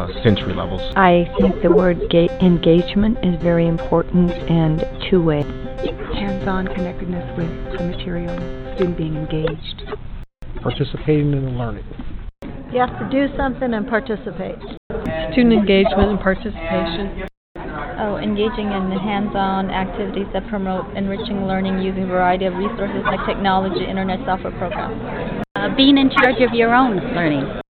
sensory levels. I think the word engagement is very important and two-way. Hands-on connectedness with the material, student being engaged. Participating in the learning. You have to do something and participate. Student engagement and participation. Engaging in hands-on activities that promote enriching learning using a variety of resources like technology, internet, software programs. Being in charge of your own learning.